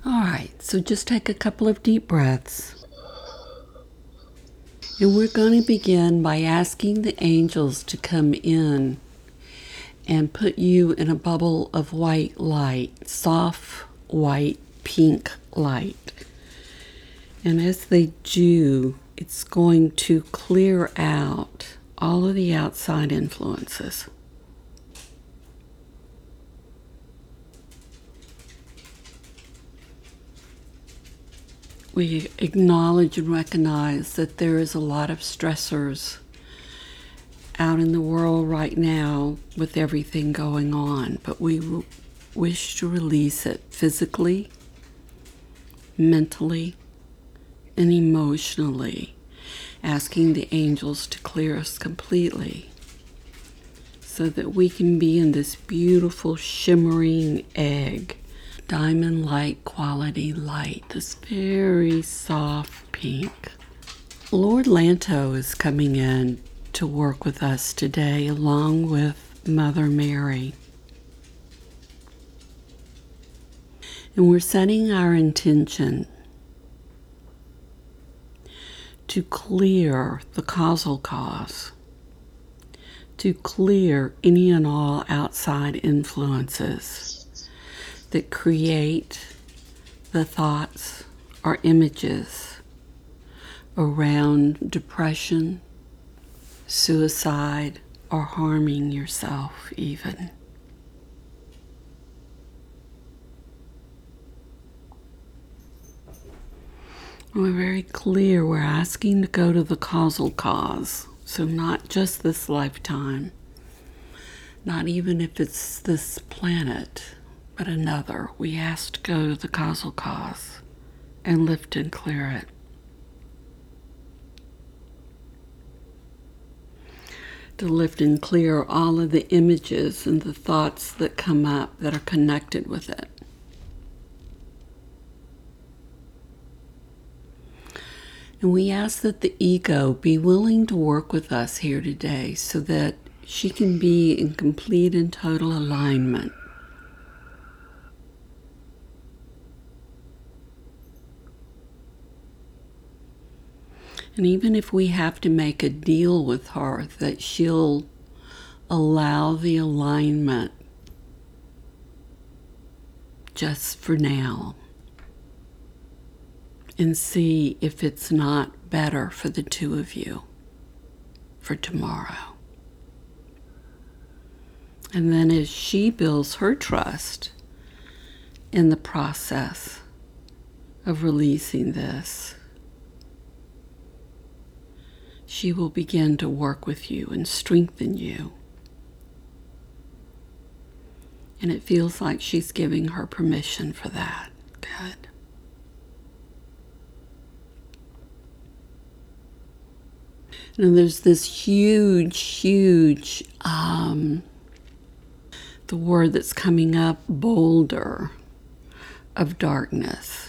All right, so just take a couple of deep breaths. And we're going to begin by asking the angels to come in and put you in a bubble of white light, soft white pink light. And as they do, it's going to clear out all of the outside influences. We acknowledge and recognize that there is a lot of stressors out in the world right now with everything going on, but we wish to release it physically, mentally, and emotionally, asking the angels to clear us completely so that we can be in this beautiful shimmering egg, diamond-like quality light, this very soft pink. Lord Lanto is coming in to work with us today along with Mother Mary. And we're setting our intention to clear the causal cause, to clear any and all outside influences that create the thoughts or images around depression, suicide, or harming yourself even. We're very clear. We're asking to go to the causal cause. So not just this lifetime, not even if it's this planet, but another. We ask to go to the causal cause and lift and clear it. To lift and clear all of the images and the thoughts that come up that are connected with it. And we ask that the ego be willing to work with us here today so that she can be in complete and total alignment. And even if we have to make a deal with her that she'll allow the alignment just for now and see if it's not better for the two of you for tomorrow. And then as she builds her trust in the process of releasing this, she will begin to work with you and strengthen you. And it feels like she's giving her permission for that. Good. And there's this huge, the word that's coming up, boulder of darkness.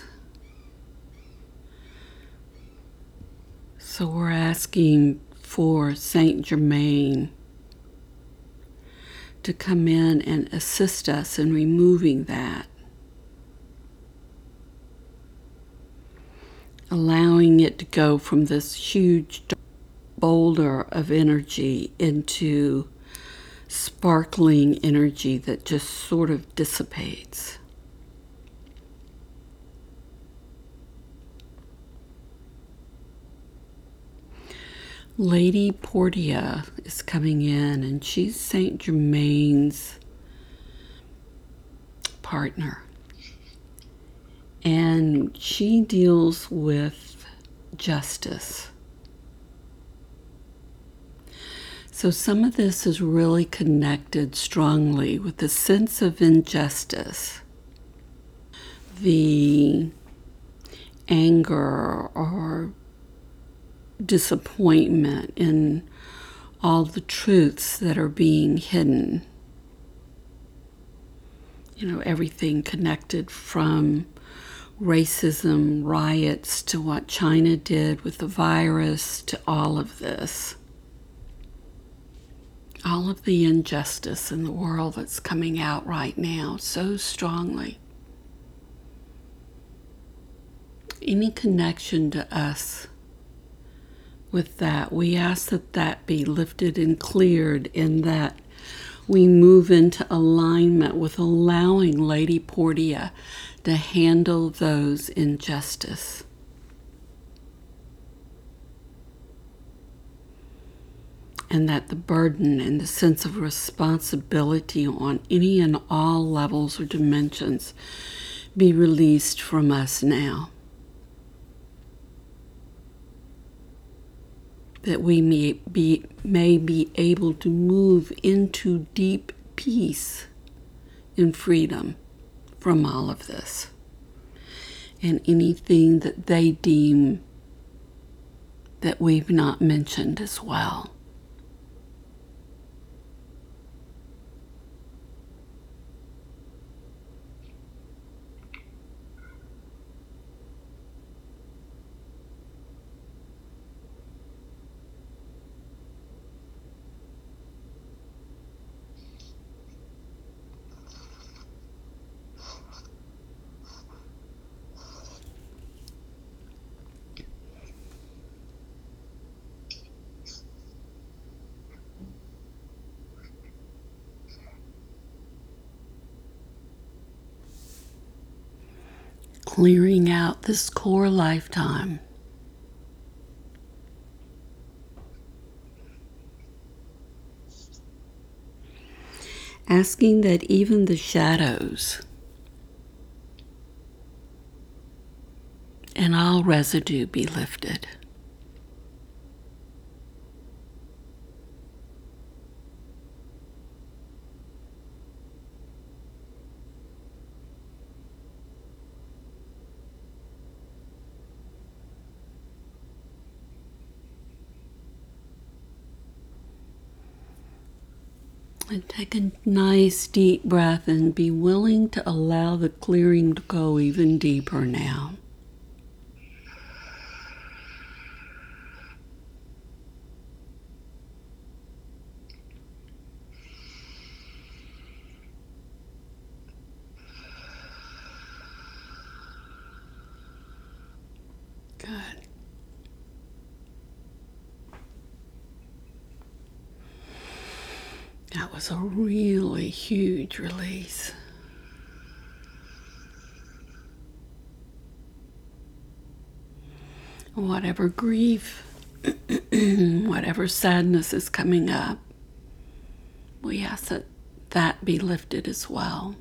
So we're asking for Saint Germain to come in and assist us in removing that, allowing it to go from this huge boulder of energy into sparkling energy that just sort of dissipates. Lady Portia is coming in, and she's Saint Germain's partner. And she deals with justice. So some of this is really connected strongly with the sense of injustice, the anger or disappointment in all the truths that are being hidden. You know, everything connected from racism, riots, to what China did with the virus, to all of this. All of the injustice in the world that's coming out right now so strongly. any connection to us with that. We ask that that be lifted and cleared, and that we move into alignment with allowing Lady Portia to handle those injustice. And that the burden and the sense of responsibility on any and all levels or dimensions be released from us now. That we may be able to move into deep peace and freedom from all of this and anything that they deem that we've not mentioned as well. Clearing out this core lifetime. Asking that even the shadows and all residue be lifted. And take a nice deep breath and be willing to allow the clearing to go even deeper now. Good. That was a really huge release. Whatever grief, whatever sadness is coming up, we ask that that be lifted as well.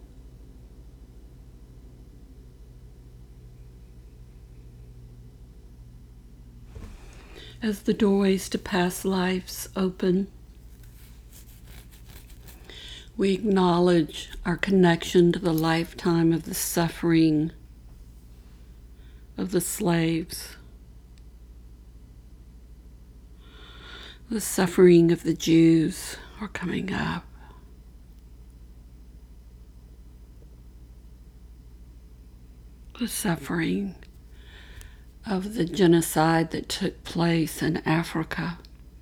As the doorways to past lives open, we acknowledge our connection to the lifetime of the suffering of the slaves, the suffering of the Jews are coming up. The suffering of the genocide that took place in Africa.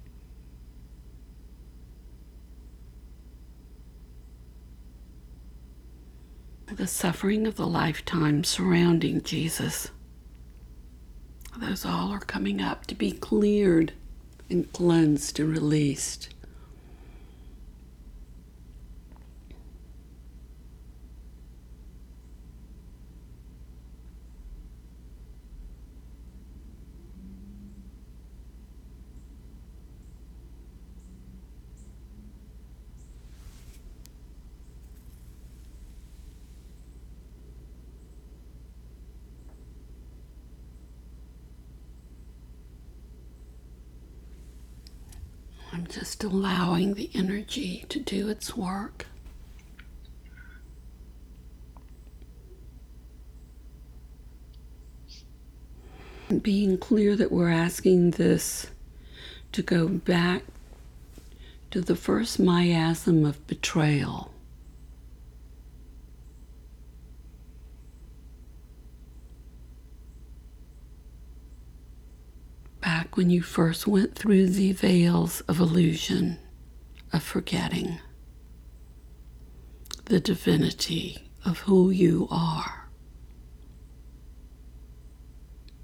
The suffering of the lifetime surrounding Jesus. Those all are coming up to be cleared and cleansed and released. I'm just allowing the energy to do its work. And being clear that we're asking this to go back to the first miasm of betrayal. Back when you first went through the veils of illusion, of forgetting the divinity of who you are.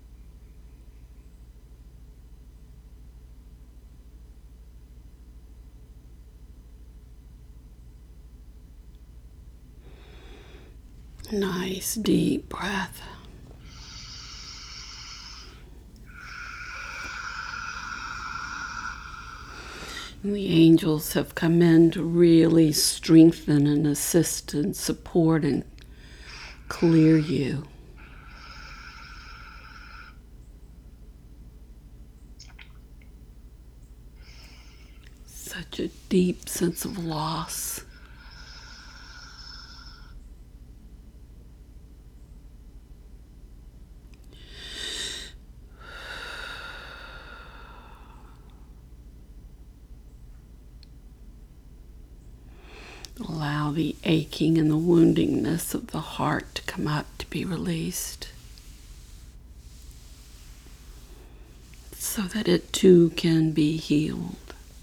Nice deep breath. And the angels have come in to really strengthen and assist and support and clear you. Such a deep sense of loss. Allow the aching and the woundingness of the heart to come up to be released, so that it too can be healed.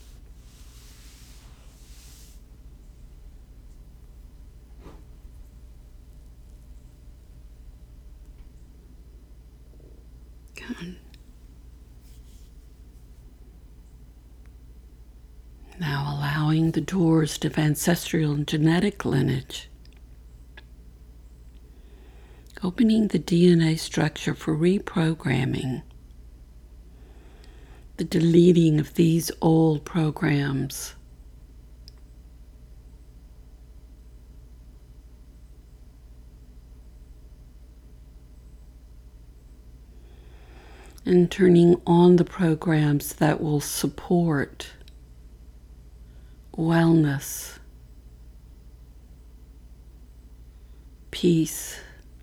Good. Now allowing the doors to ancestral and genetic lineage. Opening the DNA structure for reprogramming. The deleting of these old programs. And turning on the programs that will support wellness, peace,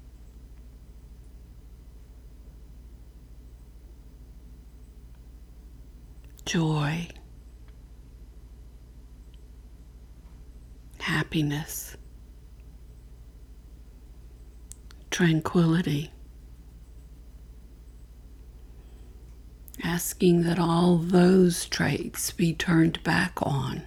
joy, happiness, tranquility. Asking that all those traits be turned back on.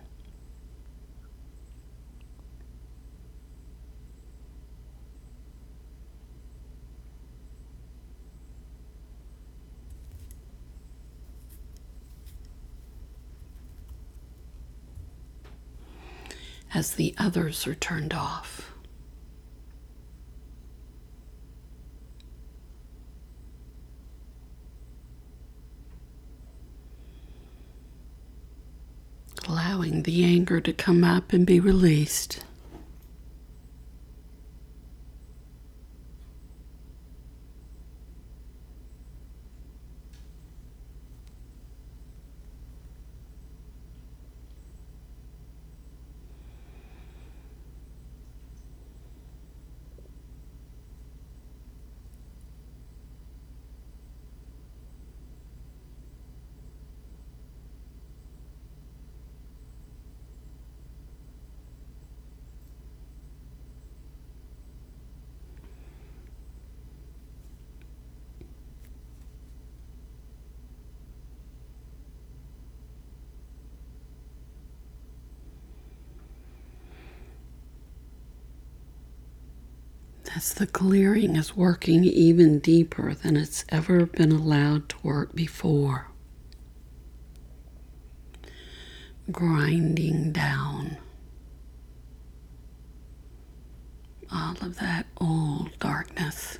As the others are turned off. Allowing the anger to come up and be released. As the clearing is working even deeper than it's ever been allowed to work before. Grinding down all of that old darkness.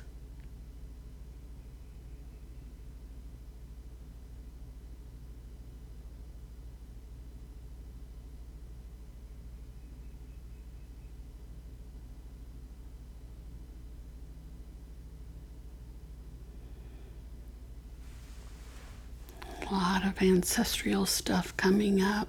A lot of ancestral stuff coming up.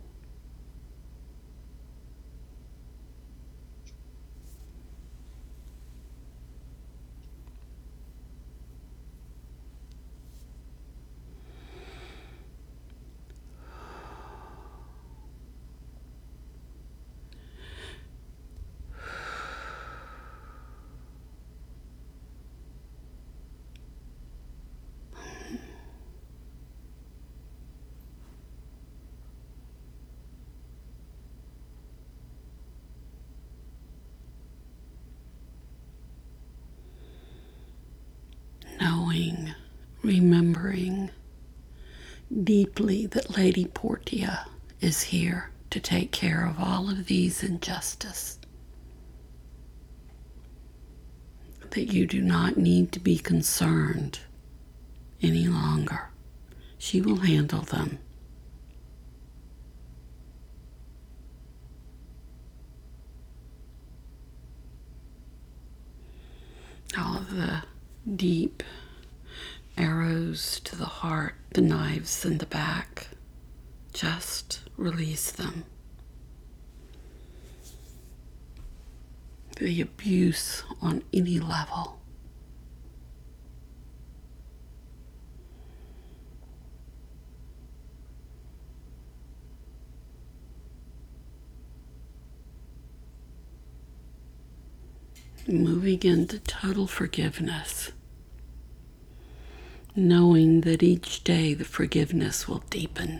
Knowing, remembering deeply that Lady Portia is here to take care of all of these injustice. that you do not need to be concerned any longer. She will handle them. All of the deep arrows to the heart, the knives in the back, just release them. The abuse on any level. Moving into total forgiveness, knowing that each day the forgiveness will deepen.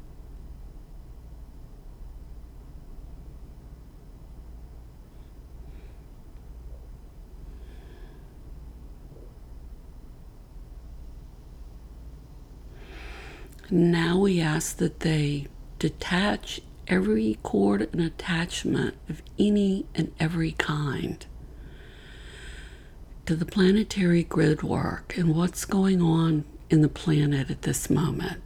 Now we ask that they detach every cord and attachment of any and every kind to the planetary grid work and what's going on in the planet at this moment.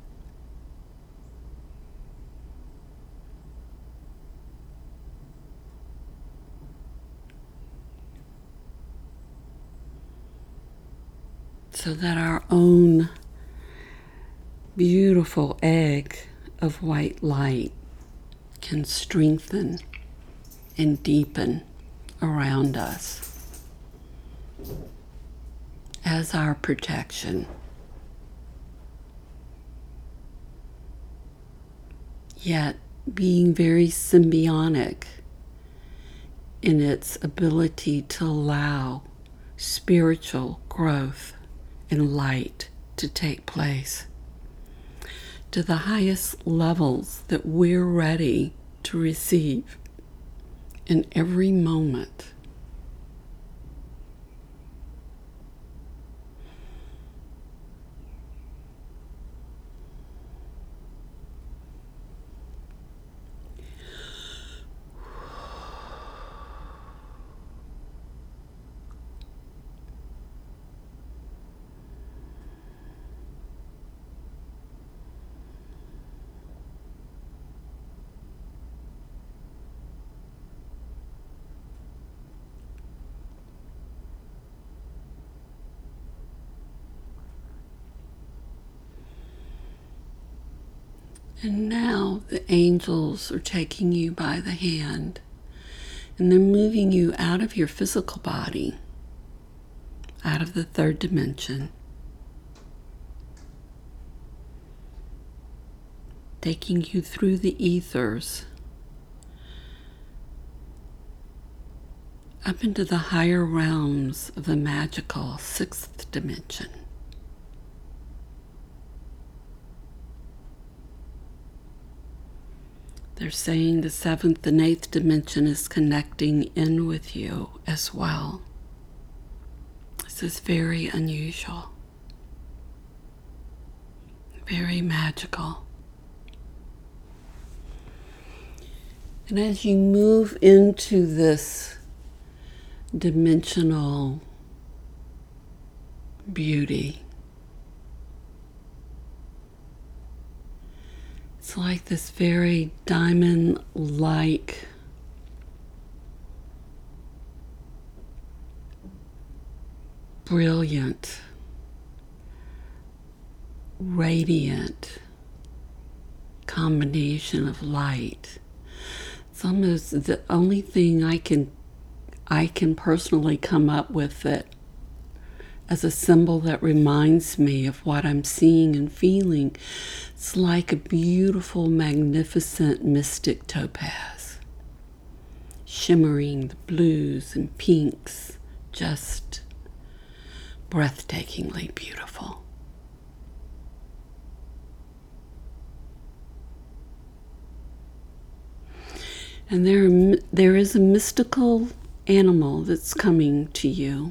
So that our own beautiful egg of white light can strengthen and deepen around us as our protection. Yet being very symbiotic in its ability to allow spiritual growth and light to take place to the highest levels that we're ready to receive in every moment. And now the angels are taking you by the hand and they're moving you out of your physical body, out of the third dimension, taking you through the ethers up into the higher realms of the magical sixth dimension. They're saying the seventh and eighth dimension is connecting in with you as well. This is very unusual, very magical. And as you move into this dimensional beauty, it's like this very diamond-like brilliant, radiant combination of light. It's almost the only thing I can personally come up with that as a symbol that reminds me of what I'm seeing and feeling. It's like a beautiful, magnificent mystic topaz, shimmering the blues and pinks, just breathtakingly beautiful. And there is a mystical animal that's coming to you.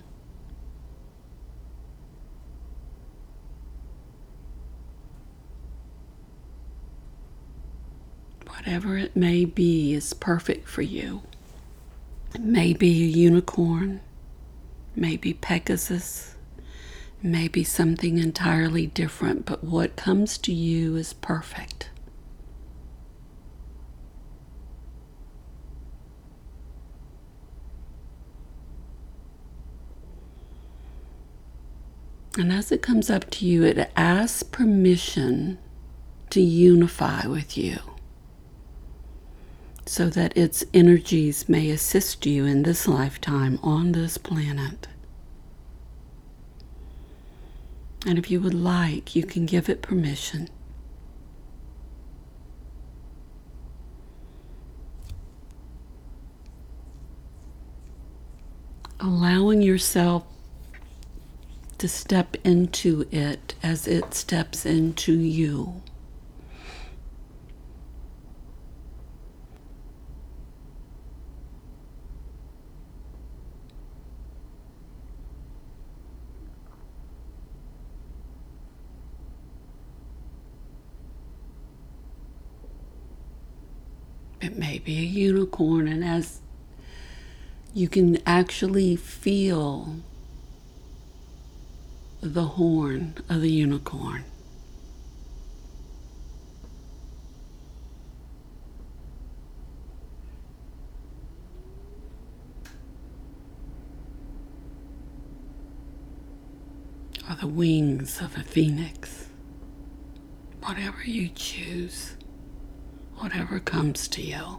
Whatever it may be is perfect for you. It may be a unicorn. maybe Pegasus, maybe something entirely different, but what comes to you is perfect. And as it comes up to you, it asks permission to unify with you so that its energies may assist you in this lifetime on this planet. And if you would like, you can give it permission. Allowing yourself to step into it as it steps into you. It may be a unicorn, and as you can actually feel the horn of the unicorn. Or the wings of a phoenix. Whatever you choose, whatever comes to you.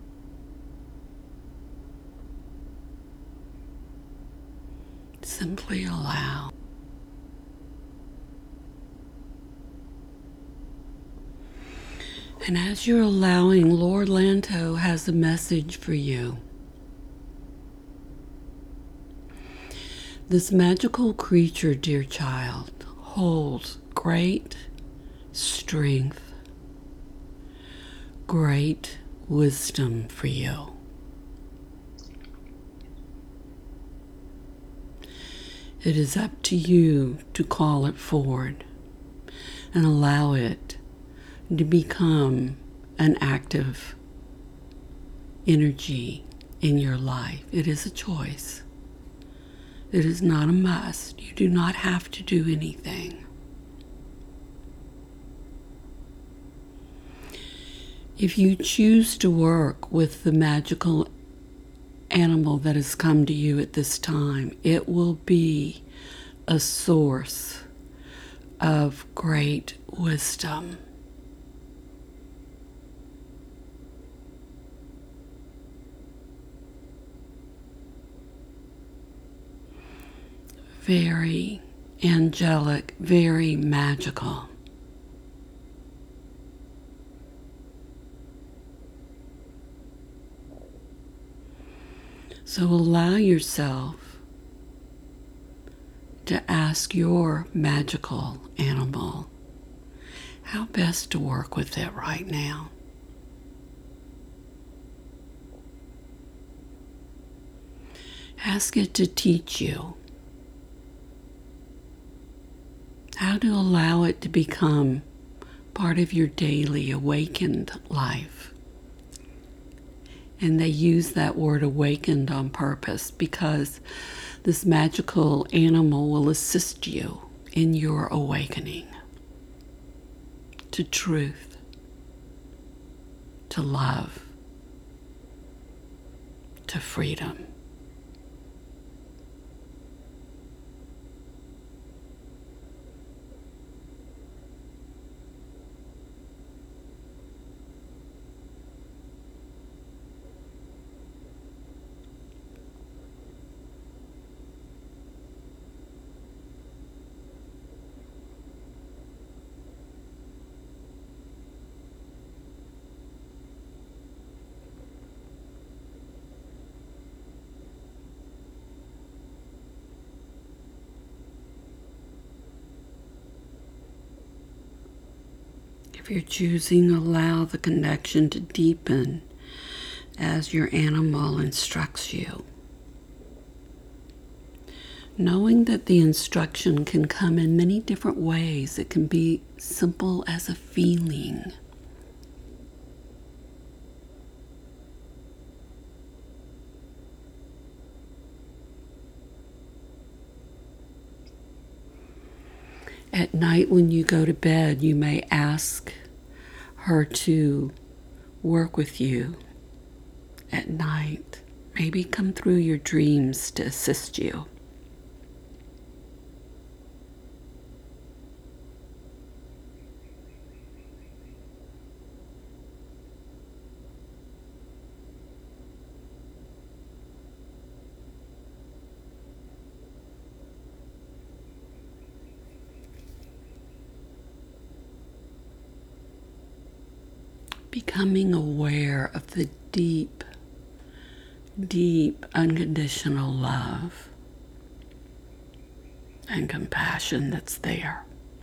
Simply allow. And as you're allowing, Lord Lanto has a message for you. This magical creature, dear child, holds great strength, great wisdom for you. It is up to you to call it forward and allow it to become an active energy in your life. It is a choice. It is not a must. You do not have to do anything. If you choose to work with the magical animal that has come to you at this time, it will be a source of great wisdom. Very angelic, very magical. So allow yourself to ask your magical animal how best to work with it right now. Ask it to teach you how to allow it to become part of your daily awakened life. And they use that word awakened on purpose because this magical animal will assist you in your awakening to truth, to love, to freedom. If you're choosing, allow the connection to deepen as your animal instructs you. Knowing that the instruction can come in many different ways. It can be simple as a feeling. At night when you go to bed, you may ask her to work with you at night. Maybe come through your dreams to assist you. Becoming aware of the deep, deep, unconditional love and compassion that's there.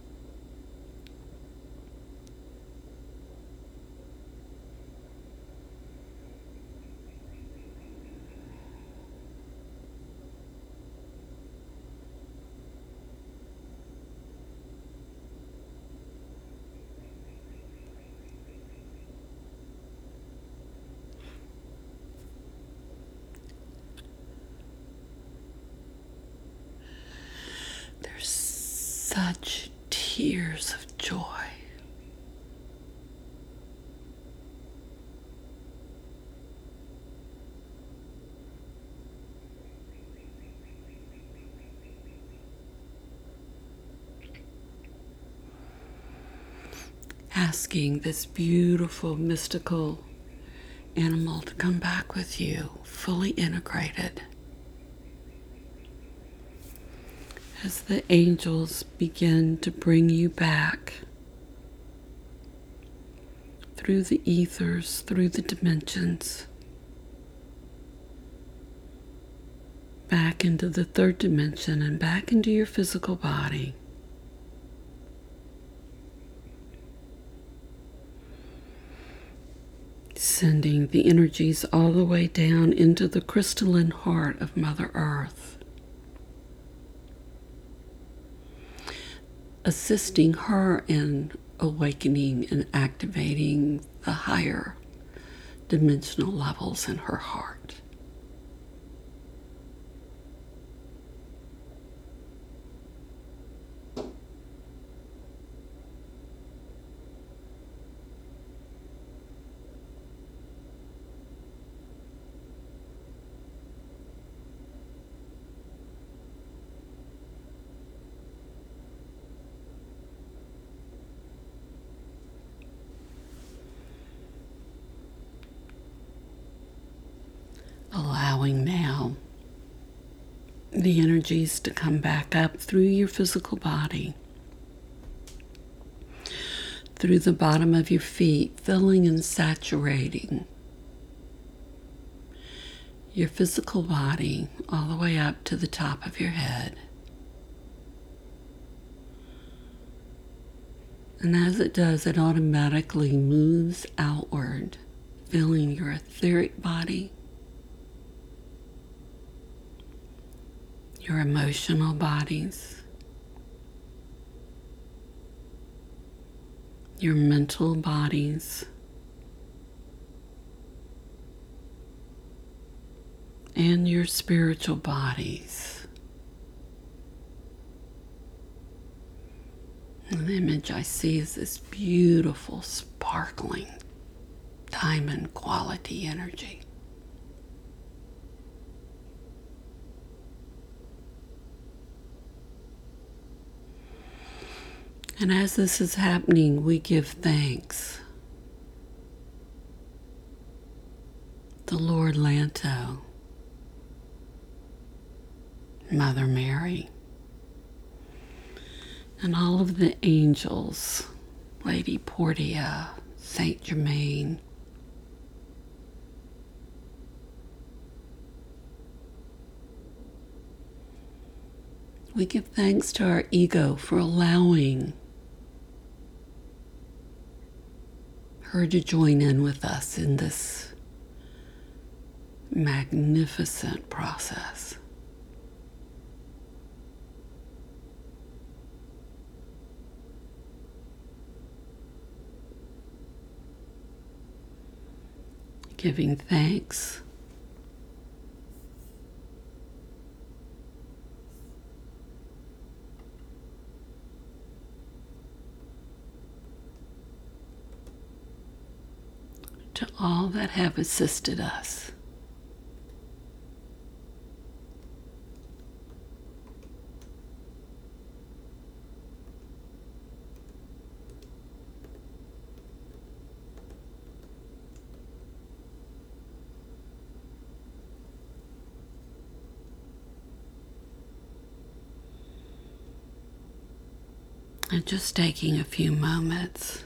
There's such tears of joy. Asking this beautiful, mystical animal to come back with you, fully integrated. As the angels begin to bring you back through the ethers, through the dimensions, back into the third dimension and back into your physical body. Sending the energies all the way down into the crystalline heart of Mother Earth. Assisting her in awakening and activating the higher dimensional levels in her heart. Allowing now the energies to come back up through your physical body, through the bottom of your feet, filling and saturating your physical body all the way up to the top of your head. And as it does, it automatically moves outward, filling your etheric body, your emotional bodies, your mental bodies, and your spiritual bodies. And the image I see is this beautiful, sparkling, diamond quality energy. And as this is happening, we give thanks. The Lord Lanto, Mother Mary, and all of the angels, Lady Portia, Saint Germain, we give thanks to our ego for allowing her to join in with us in this magnificent process. Giving thanks all that have assisted us. And just taking a few moments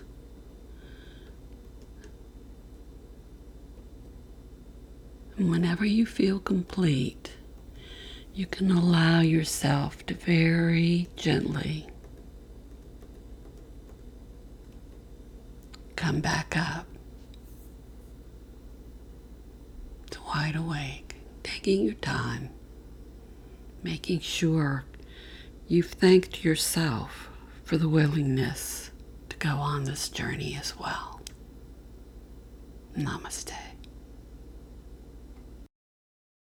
and whenever you feel complete, you can allow yourself to very gently come back up to wide awake, taking your time, making sure you've thanked yourself for the willingness to go on this journey as well. Namaste.